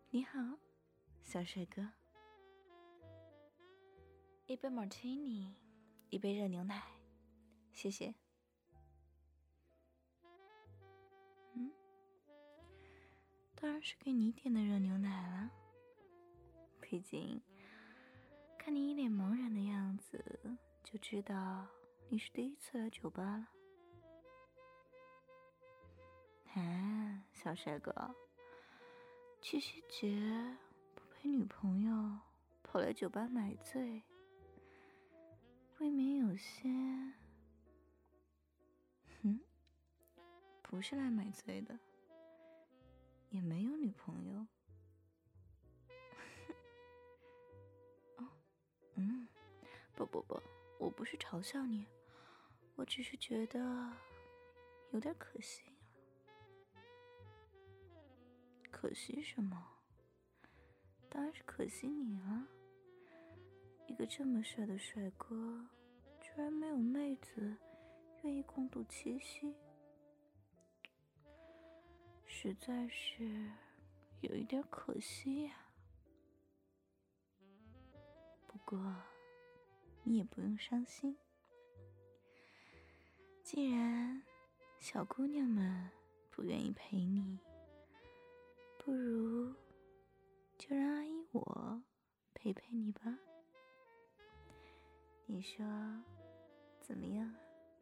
你好，小帅哥。一杯 martini， 一杯热牛奶，谢谢。当然是给你点的热牛奶了。毕竟看你一脸茫然的样子，就知道你是第一次来酒吧了。啊，小帅哥，七夕节不陪女朋友，跑来酒吧买醉，未免有些……不是来买醉的，也没有女朋友。不，我不是嘲笑你，我只是觉得有点可惜了。可惜什么？当然是可惜你了。一个这么帅的帅哥，居然没有妹子愿意共度七夕，实在是有一点可惜呀。不过你也不用伤心，既然小姑娘们不愿意陪你，不如就让阿姨我陪陪你吧。你说怎么样？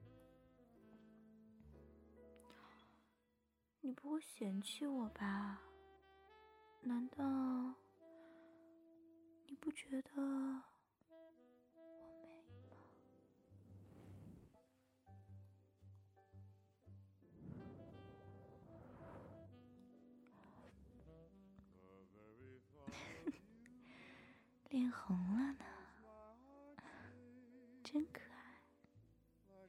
你不会嫌弃我吧？难道你不觉得我美吗？脸红了呢，真可爱。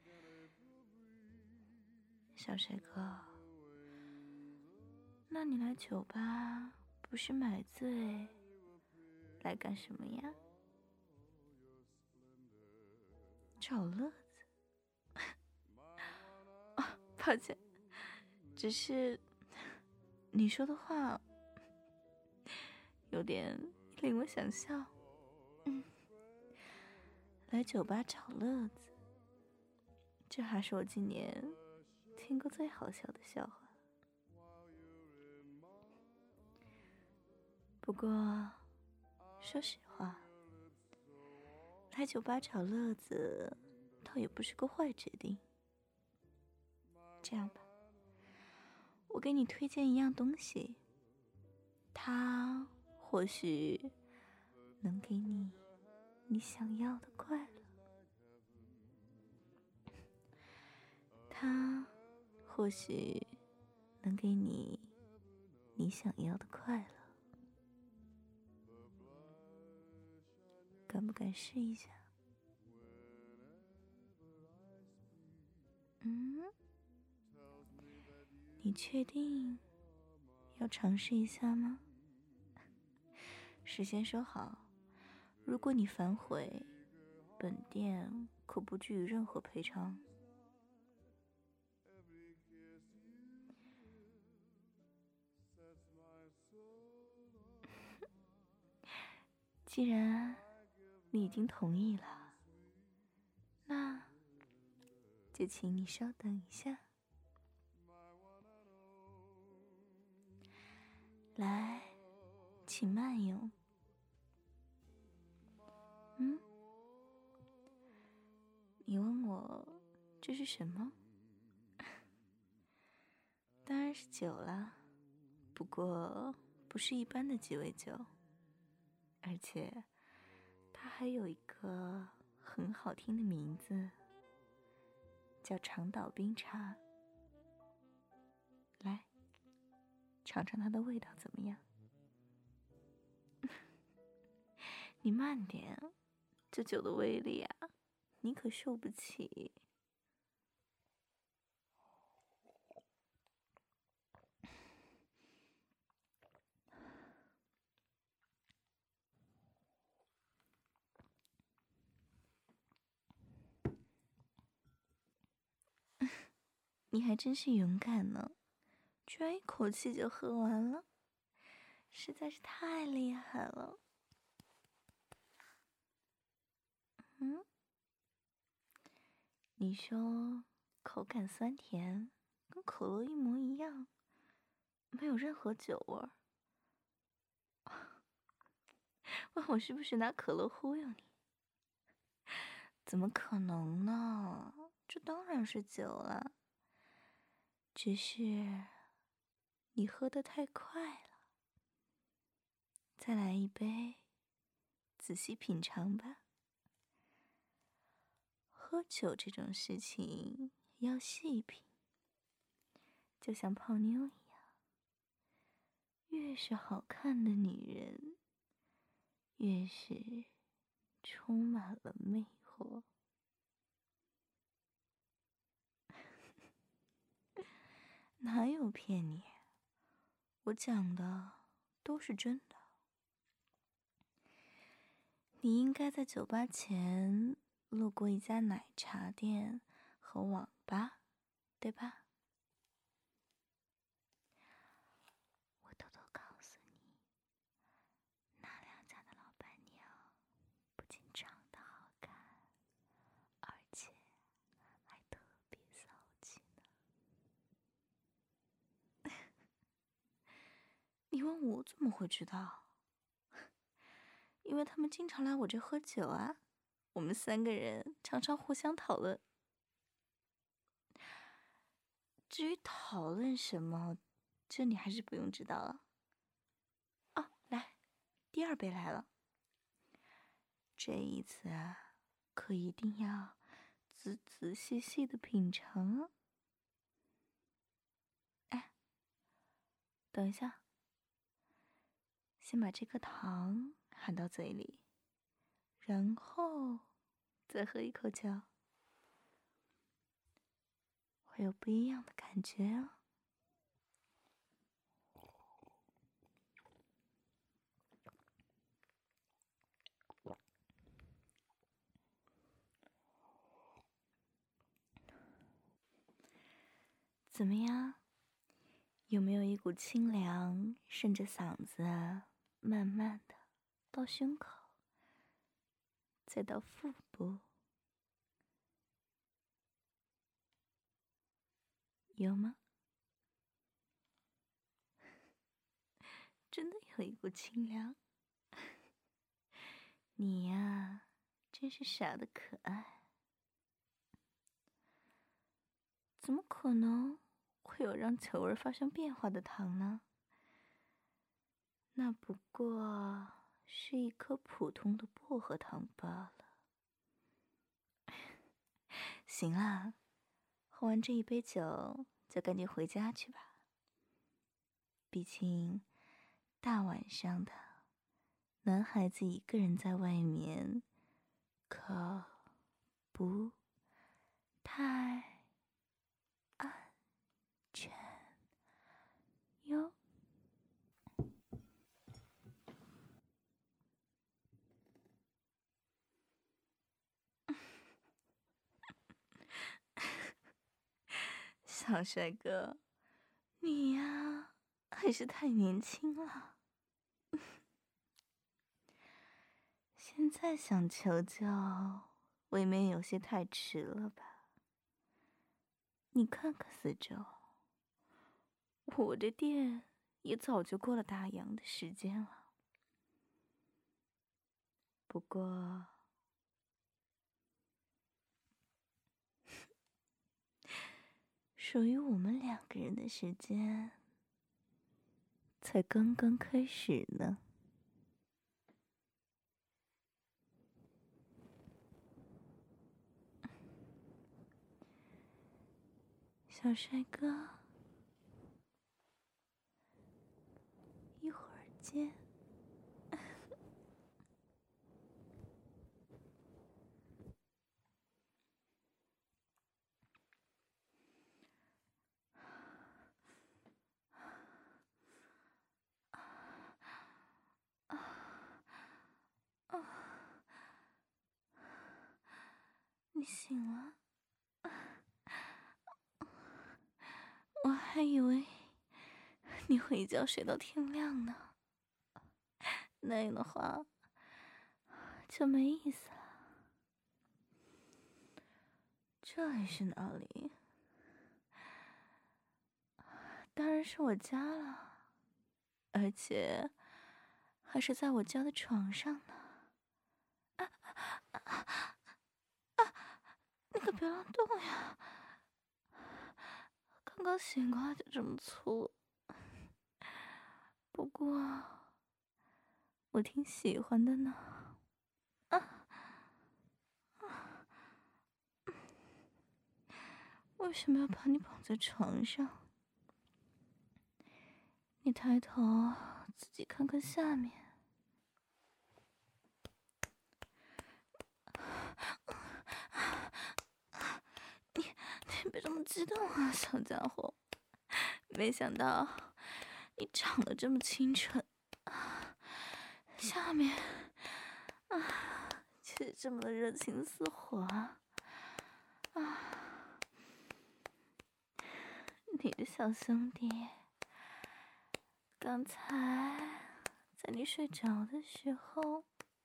小帅哥，那你来酒吧不是买醉，来干什么呀？找乐子。抱歉，只是你说的话有点令我想笑。来酒吧找乐子，这还是我今年听过最好笑的笑话。不过说实话，来酒吧找乐子倒也不是个坏决定。这样吧，我给你推荐一样东西，它或许能给你想要的快乐，它或许能给你想要的快乐。敢不敢试一下？你确定要尝试一下吗？事先说好，如果你反悔，本店可不拘于任何赔偿。既然你已经同意了，那就请你稍等一下。来，请慢用。你问我这是什么？当然是酒啦，不过不是一般的鸡尾酒，而且它还有一个很好听的名字，叫长岛冰茶。来，尝尝它的味道怎么样？你慢点，这酒的威力啊，你可受不起。你还真是勇敢呢，居然一口气就喝完了。 实在是太厉害了。你说口感酸甜，跟可乐一模一样，没有任何酒味儿。问我是不是拿可乐忽悠你？怎么可能呢？这当然是酒了，只是你喝得太快了。再来一杯，仔细品尝吧。喝酒这种事情要细品，就像泡妞一样，越是好看的女人，越是充满了魅惑。哪有骗你？我讲的都是真的。你应该在酒吧前路过一家奶茶店和网吧，对吧？我偷偷告诉你，那两家的老板娘不仅长得好看，而且还特别骚气呢。你问我怎么会知道？因为他们经常来我这喝酒啊，我们3个人常常互相讨论。至于讨论什么，这你还是不用知道了。哦，来，第2杯来了。这一次啊，可一定要仔仔细细的品尝啊。哎，等一下，先把这颗糖含到嘴里，然后再喝一口酒，会有不一样的感觉哦。怎么样？有没有一股清凉顺着嗓子慢慢的到胸口，再到腹部？有吗？真的有一股清凉。你呀，真是傻得可爱。怎么可能会有让酒味发生变化的糖呢？那不过是一颗普通的薄荷糖罢了。行啦，喝完这一杯酒就赶紧回家去吧。毕竟大晚上的，男孩子一个人在外面可不太安全哟。小帅哥，你呀还是太年轻了，现在想求救，未免有些太迟了吧？你看看四周，我的店也早就过了打烊的时间了。不过，属于我们2个人的时间才刚刚开始呢。小帅哥，一会儿见。你醒了？我还以为你会一觉睡到天亮呢。 那样的话就没意思了。这里是哪里？当然是我家了，而且还是在我家的床上呢。你可别乱动呀！刚刚醒过来就这么粗。不过我挺喜欢的呢。为什么要把你绑在床上？你抬头自己看看下面。你别这么激动啊，小家伙！没想到你长得这么清纯，下面却这么的热情似火啊！你的小兄弟，刚才在你睡着的时候，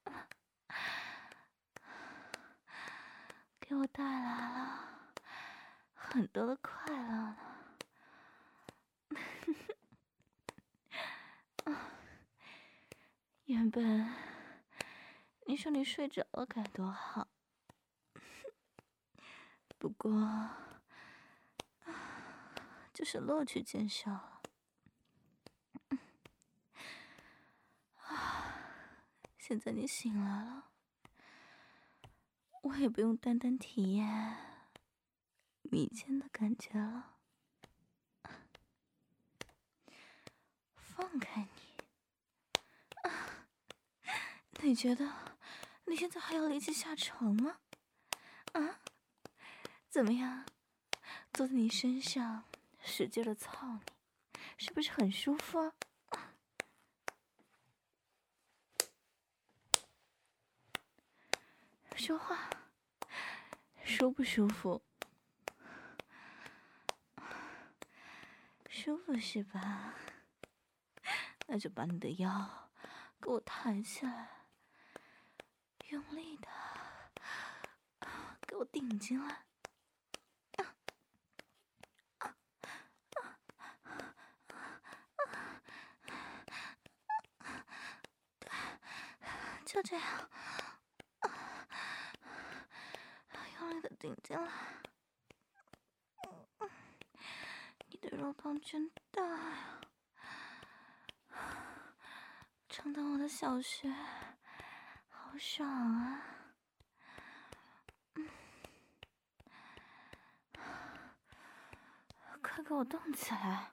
给我带来了很多的快乐呢。原本你说你睡着了该多好，不过就是乐趣减少了。现在你醒来了，我也不用单单体验迷奸的感觉了。放开你！你觉得你现在还要力气下床吗？啊？怎么样？坐在你身上使劲的操你，是不是很舒服啊？说话，舒不舒服？舒服是吧？那就把你的腰给我抬起来，用力的给我顶进来。就这样，用力的顶进来。你的肉棒真大呀，撑到我的小穴，好爽啊！快给我动起来！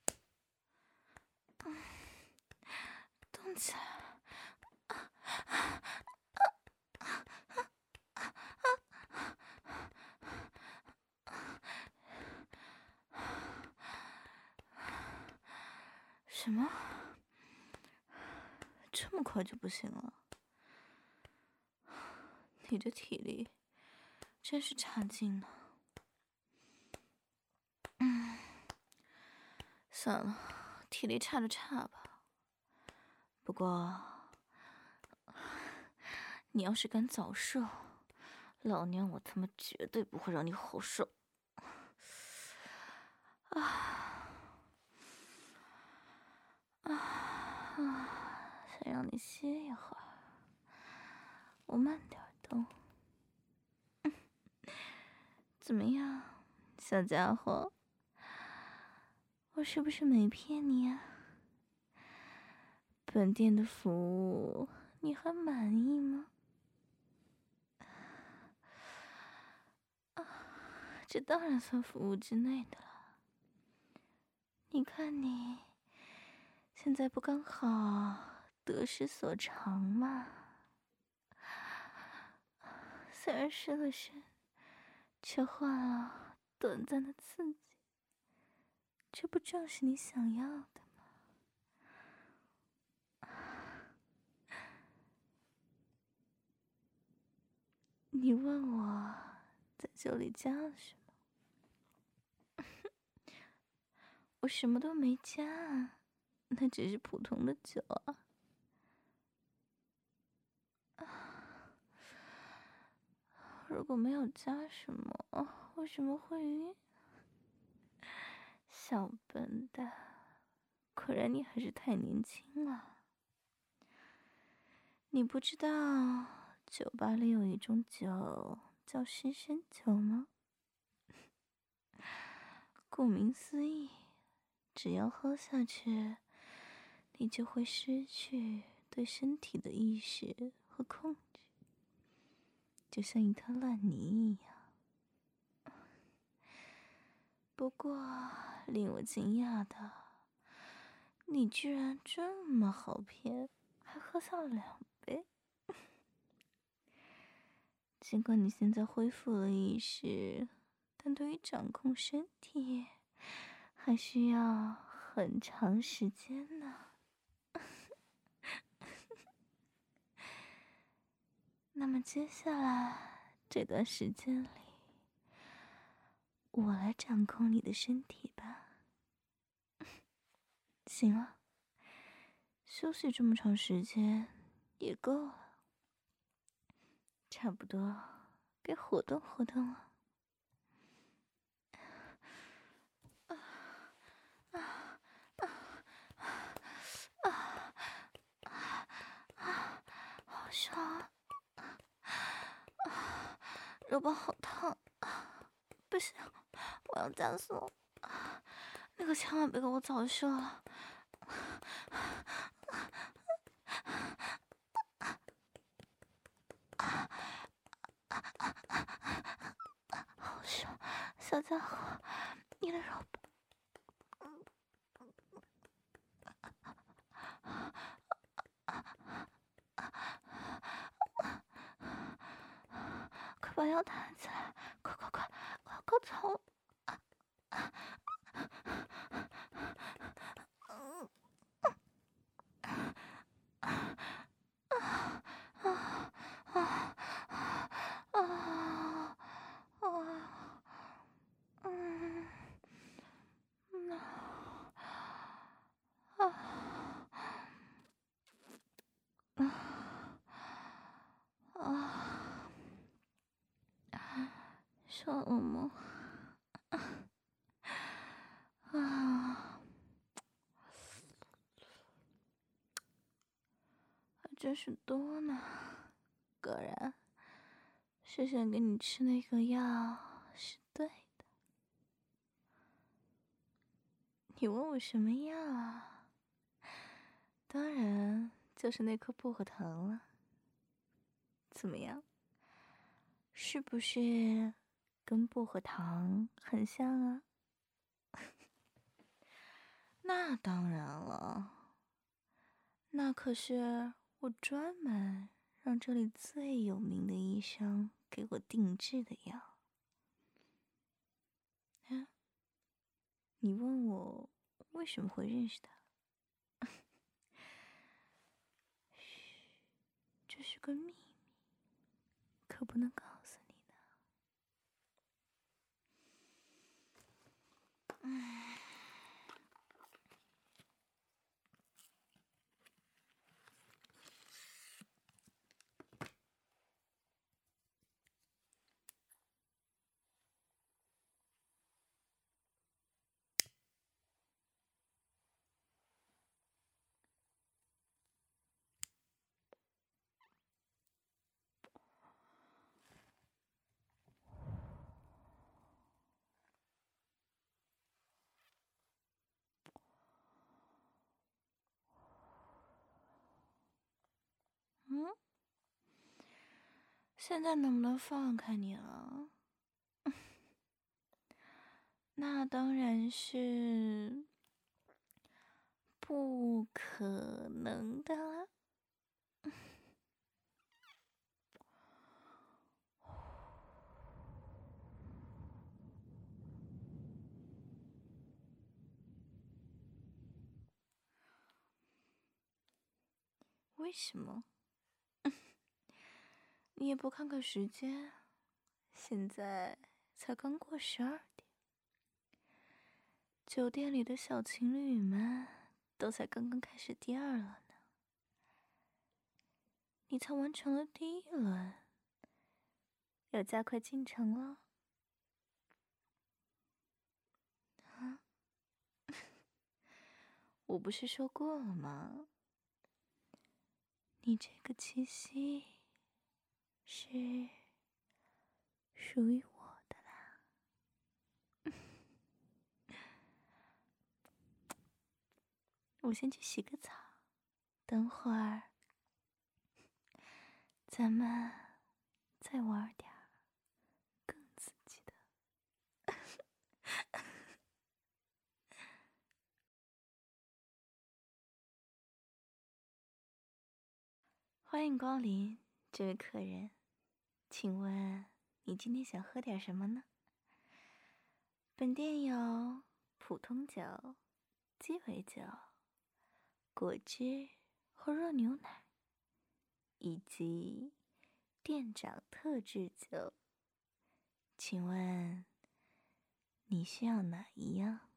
动起来！什么？这么快就不行了？你的体力真是差劲呢。算了，体力差就差吧。不过，你要是敢早射，老娘我他妈绝对不会让你好受。先让你歇一会儿，我慢点动。怎么样，小家伙？我是不是没骗你啊？本店的服务你还满意吗？这当然算服务之内的了。你看你现在不刚好得失所长吗？虽然失了身，却换了短暂的刺激，这不正是你想要的吗？你问我在酒里加了什么？我什么都没加啊，那只是普通的酒啊。 如果没有加什么，为什么会晕？小笨蛋，果然你还是太年轻了。你不知道酒吧里有一种酒叫失身酒吗？顾名思义，只要喝下去，你就会失去对身体的意识和控制，就像一滩烂泥一样。不过，令我惊讶的，你居然这么好骗，还喝下了2杯。尽管你现在恢复了意识，但对于掌控身体，还需要很长时间呢。那么接下来这段时间里，我来掌控你的身体吧。行了，休息这么长时间也够了，差不多该活动活动了。好爽啊！肉棒好烫，不行，我要加速，那可千万别给我早射了。好爽，小家伙，你的肉棒。快把腰抬起来，快，我要高潮了。爽了吗？还真是多呢。果然，是想给你吃那个药是对的。你问我什么药啊？当然就是那颗薄荷糖了。怎么样？是不是跟薄荷糖很像啊？那当然了，那可是我专门让这里最有名的医生给我定制的药。啊，你问我为什么会认识他？嘘，这是个秘密，可不能告诉你呢。嗯，现在能不能放开你了？那当然是不可能的啦。为什么？你也不看看时间，现在才刚过12点，酒店里的小情侣们都才刚刚开始第2轮呢。你才完成了第1轮， 要加快进程了。啊，我不是说过了吗？你这个气息是属于我的啦。我先去洗个澡，等会儿咱们再玩点儿更刺激的。欢迎光临，这位客人，请问你今天想喝点什么呢？本店有普通酒、鸡尾酒、果汁或热牛奶，以及店长特制酒。请问你需要哪一样？